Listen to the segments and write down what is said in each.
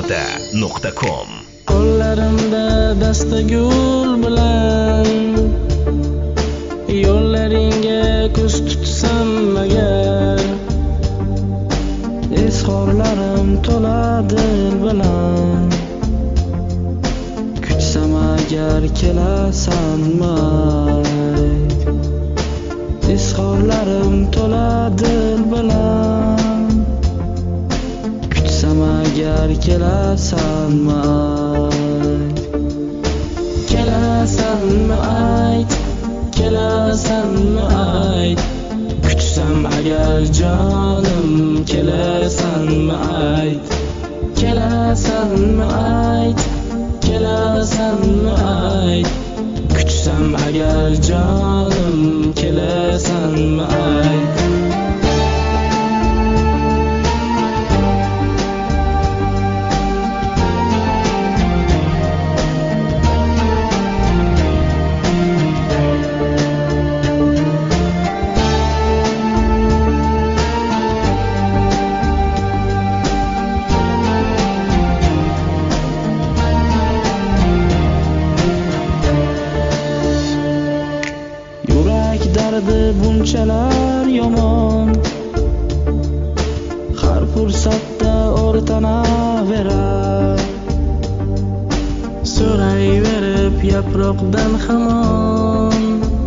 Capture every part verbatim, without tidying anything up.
ota nuqta com. Qo'llarimda dastagul bilan yo'llaringga ko'z tutsam agar, izhorlarim to'ladi bilan kutsam agar kelasanmi? Izhorlarim to'ladi bilan kutsam agar kelasanmi? Kelasanmi ayt, kelasanmi ayt, kutsam agar jonim, kelasanmi ayt, kelasanmi ayt, kelasanmi ayt, kutsam agar jonim, kelasanmi ayt. Dardi bunchalar yomon, har fursatda o'rtanaverar, so'rayverib yaproqdan hamon,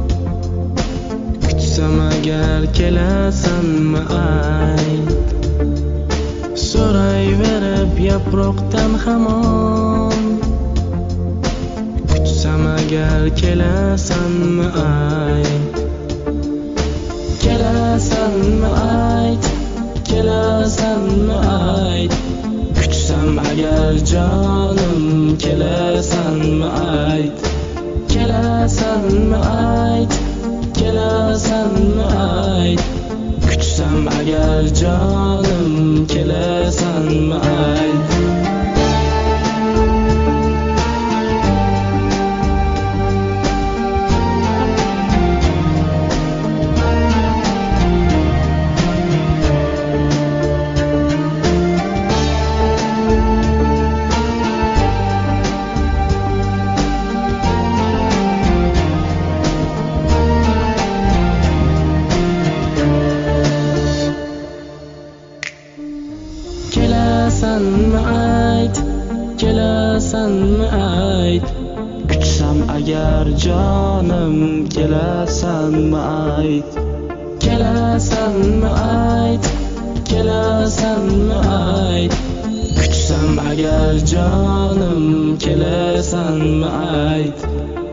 kutsam agar kelasanmi ayt, so'rayverib yaproqdan hamon, kutsam agar kelasanmi ayt. Kelasanmi ayt, kelasanmi ayt, kutsam agar jonim, kelasanmi ayt, kelasanmi ayt, kelasanmi ayt, kutsam agar jonim, kelasanmi ayt. Kelasanmi ayt, kelasanmi ayt, kutsam agar jonim, kelasanmi ayt, kelasanmi ayt, kelasanmi ayt, kutsam agar jonim, kelasanmi ayt.